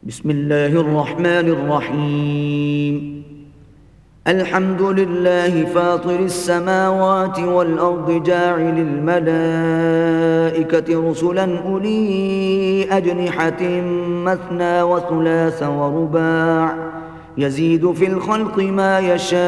بسم الله الرحمن الرحيم. الحمد لله فاطر السماوات والأرض جاعل الملائكة رسلا أولي أجنحة مثنى وثلاث ورباع يزيد في الخلق ما يشاء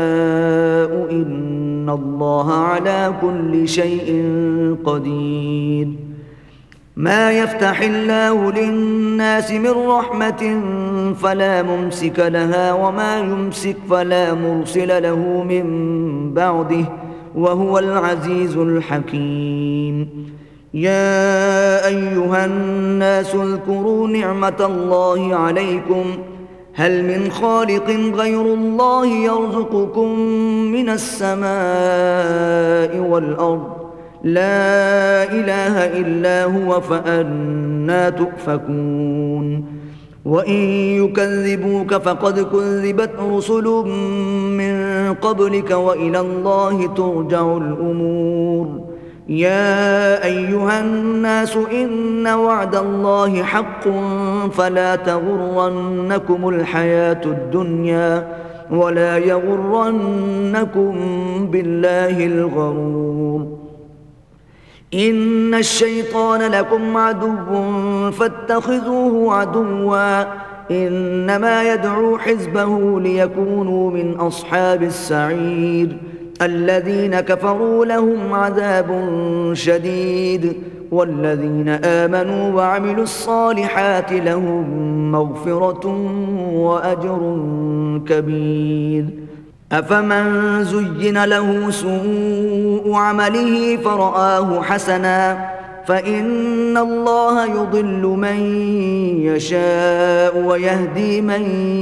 إن الله على كل شيء قدير. ما يفتح الله للناس من رحمة فلا ممسك لها وما يمسك فلا مرسل له من بعده وهو العزيز الحكيم. يا أيها الناس اذكروا نعمة الله عليكم هل من خالق غير الله يرزقكم من السماء والأرض لا إله إلا هو فأنى تؤفكون. وإن يكذبوك فقد كذبت رسل من قبلك وإلى الله ترجع الأمور. يا أيها الناس إن وعد الله حق فلا تغرنكم الحياة الدنيا ولا يغرنكم بالله الغرور. إن الشيطان لكم عدو فاتخذوه عدوا إنما يدعو حزبه ليكونوا من أصحاب السعير. الذين كفروا لهم عذاب شديد والذين آمنوا وعملوا الصالحات لهم مغفرة وأجر كبير. أفمن زين له سوء عمله فرآه حسنا فإن الله يضل من يشاء ويهدي من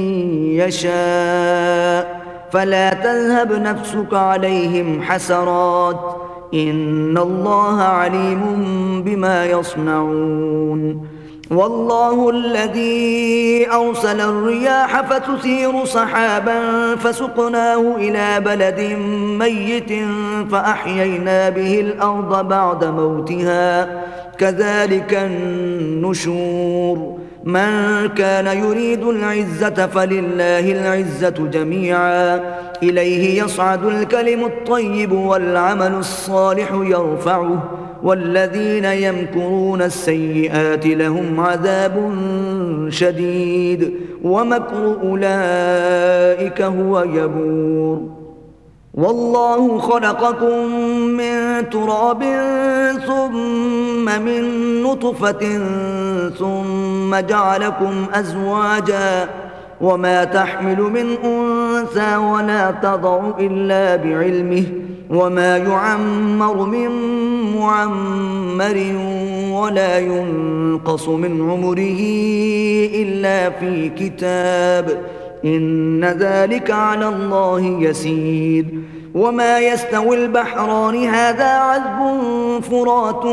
يشاء فلا تذهب نفسك عليهم حسرات إن الله عليم بما يصنعون. والله الذي أرسل الرياح فتثير سحابا فسقناه إلى بلد ميت فأحيينا به الأرض بعد موتها كذلك النشور. من كان يريد العزة فلله العزة جميعا إليه يصعد الكلم الطيب والعمل الصالح يرفعه والذين يمكرون السيئات لهم عذاب شديد ومكر أولئك هو يبور. والله خلقكم من تراب ثم من نطفة ثم جعلكم أزواجا وما تحمل من أنثى ولا تضع إلا بعلمه وما يعمر من معمر ولا ينقص من عمره إلا في كتاب إن ذلك على الله يسير. وما يستوي البحران هذا عذب فرات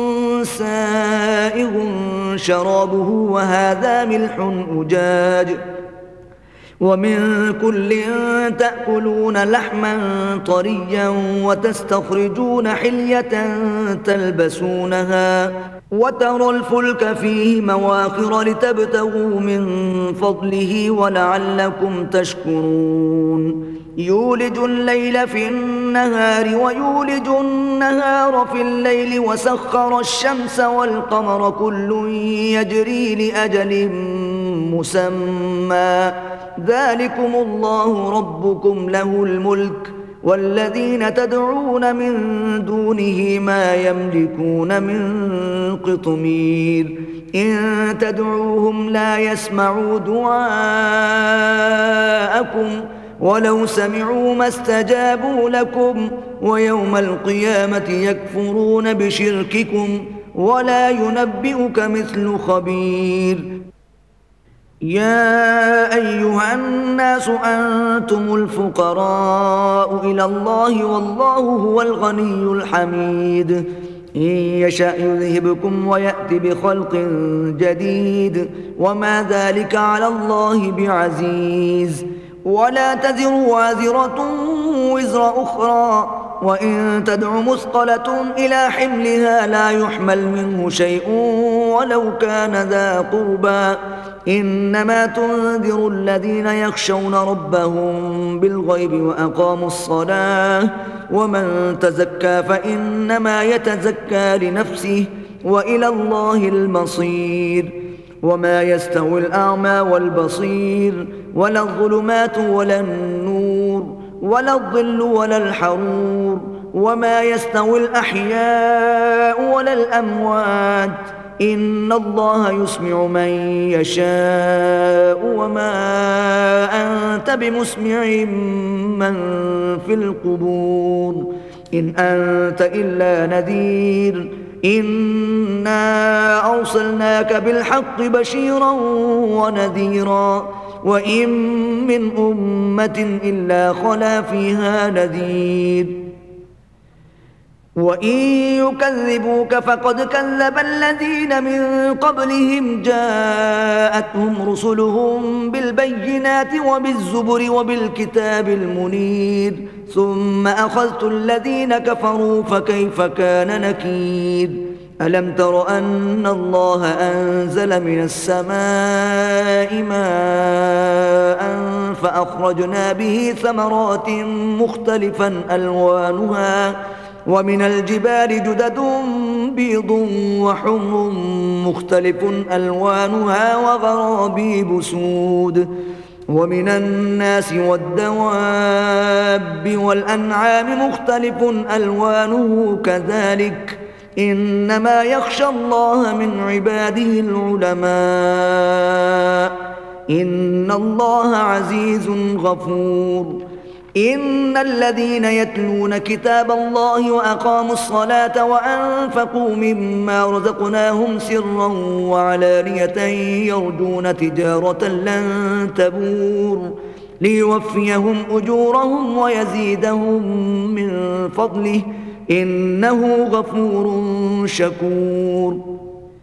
سائغ شرابه وهذا ملح أجاج ومن كل تأكلون لحما طريا وتستخرجون حلية تلبسونها وترى الفلك فيه مواخر لتبتغوا من فضله ولعلكم تشكرون. يولج الليل في النهار ويولج النهار في الليل وسخر الشمس والقمر كل يجري لأجل مسمى ذلكم الله ربكم له الملك والذين تدعون من دونه ما يملكون من قطمير. إن تدعوهم لا يسمعوا دعاءكم ولو سمعوا ما استجابوا لكم ويوم القيامة يكفرون بشرككم ولا ينبئك مثل خبير. يا أيها الناس أنتم الفقراء إلى الله والله هو الغني الحميد. إن يشأ يذهبكم ويأتي بخلق جديد وما ذلك على الله بعزيز. ولا تزر وازرة وزر أخرى وإن تدع مثقلة إلى حملها لا يحمل منه شيء ولو كان ذا قربى إنما تنذر الذين يخشون ربهم بالغيب وأقاموا الصلاة ومن تزكى فإنما يتزكى لنفسه وإلى الله المصير وما يستوي الأعمى والبصير ولا الظلمات ولا النور ولا الظل ولا الحرور وما يستوي الأحياء ولا الأموات إن الله يسمع من يشاء وما أنت بمسمع من في القبور إن أنت إلا نذير إنا أرسلناك بالحق بشيرا ونذيرا وإن من أمة إلا خلا فيها نذير وإن يكذبوك فقد كذب الذين من قبلهم جاءتهم رسلهم بالبينات وبالزبر وبالكتاب المنير ثم أخذت الذين كفروا فكيف كان نكير ألم تر أن الله أنزل من السماء ماء فأخرجنا به ثمرات مختلفا ألوانها ومن الجبال جدد بيض وحمر مختلف ألوانها وغرابيب سود ومن الناس والدواب والأنعام مختلف ألوانه كذلك إنما يخشى الله من عباده العلماء إن الله عزيز غفور إن الذين يتلون كتاب الله وأقاموا الصلاة وأنفقوا مما رزقناهم سرا وعلانية يرجون تجارة لن تبور ليوفيهم أجورهم ويزيدهم من فضله إنه غفور شكور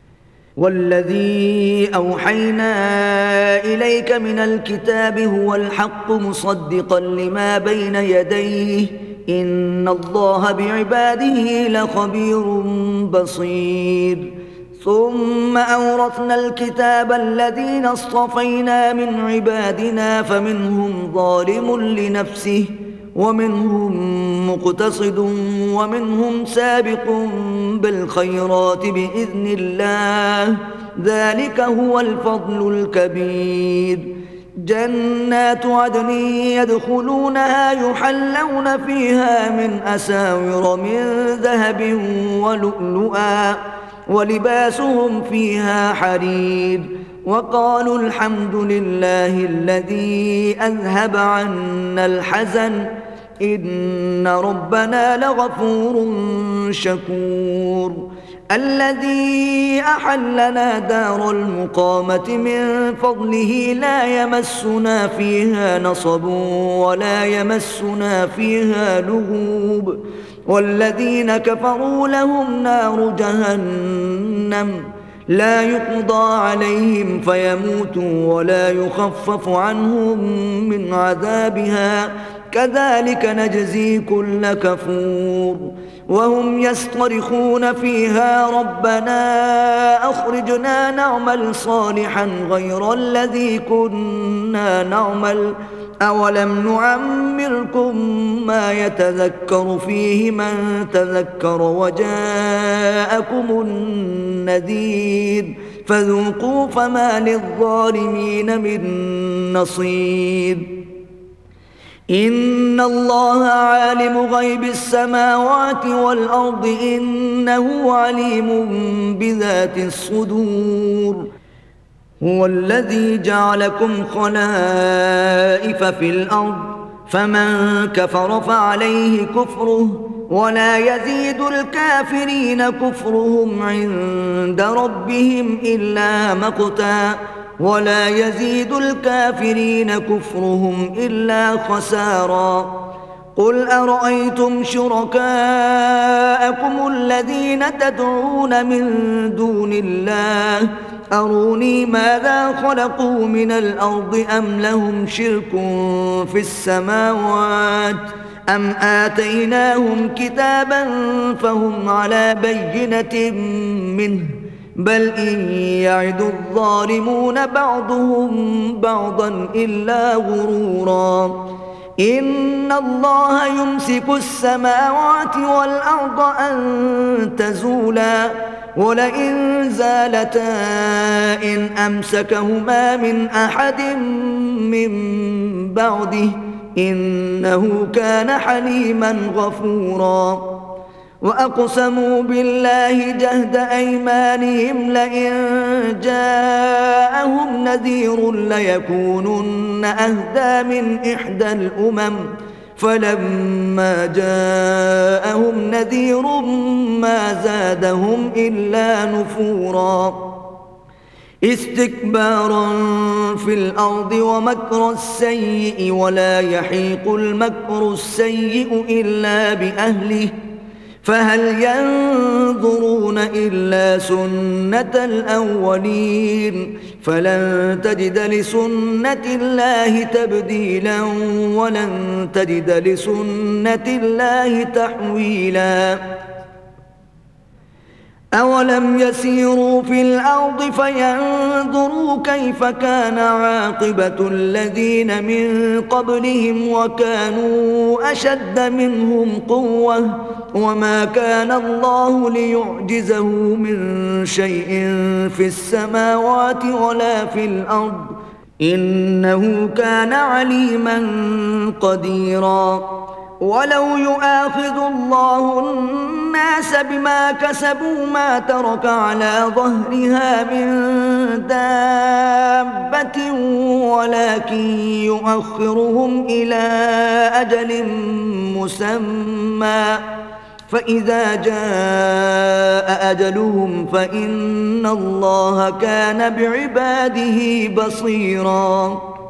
والذي أوحينا إليك من الكتاب هو الحق مصدقا لما بين يديه إن الله بعباده لخبير بصير ثم أورثنا الكتاب الذين اصطفينا من عبادنا فمنهم ظالم لنفسه ومنهم مقتصد ومنهم سابق بالخيرات بإذن الله ذلك هو الفضل الكبير جنات عدن يدخلونها يحلون فيها من أساور من ذهب ولؤلؤا ولباسهم فيها حرير وقالوا الحمد لله الذي أذهب عنا الحزن إن ربنا لغفور شكور الذي أحلنا دار المقامة من فضله لا يمسنا فيها نصب ولا يمسنا فيها لغوب والذين كفروا لهم نار جهنم لا يقضى عليهم فيموتوا ولا يخفف عنهم من عذابها كذلك نجزي كل كفور وهم يصطرخون فيها ربنا أخرجنا نعمل صالحا غير الذي كنا نعمل أولم نعمركم ما يتذكر فيه من تذكر وجاءكم النذير فذوقوا فما للظالمين من نصير إن الله عالم غيب السماوات والأرض إنه عليم بذات الصدور هو الذي جعلكم خلائف في الأرض فمن كفر فعليه كفره ولا يزيد الكافرين كفرهم عند ربهم إلا مقتا ولا يزيد الكافرين كفرهم إلا خسارا قل أرأيتم شركاءكم الذين تدعون من دون الله أروني ماذا خلقوا من الأرض أم لهم شرك في السماوات أم آتيناهم كتابا فهم على بينة منه بل إن يعد الظالمون بعضهم بعضا إلا غرورا إن الله يمسك السماوات والأرض أن تزولا ولئن زالتا إن أمسكهما من أحد من بعده إنه كان حليما غفورا وأقسموا بالله جهد أيمانهم لئن جاءهم نذير ليكونن أهدى من إحدى الأمم فلما جاءهم نذير ما زادهم إلا نفورا استكبارا في الأرض ومكر السيء ولا يحيق المكر السيء إلا بأهله فهل ينظرون إلا سنة الأولين فلن تجد لسنة الله تبديلا ولن تجد لسنة الله تحويلا أولم يسيروا في الأرض فينظروا كيف كان عاقبة الذين من قبلهم وكانوا أشد منهم قوة وما كان الله ليعجزه من شيء في السماوات ولا في الأرض إنه كان عليما قديرا ولو يؤاخذ الله الناس بما كسبوا ما ترك على ظهرها من دابة ولكن يؤخرهم إلى أجل مسمى فإذا جاء أجلهم فإن الله كان بعباده بصيراً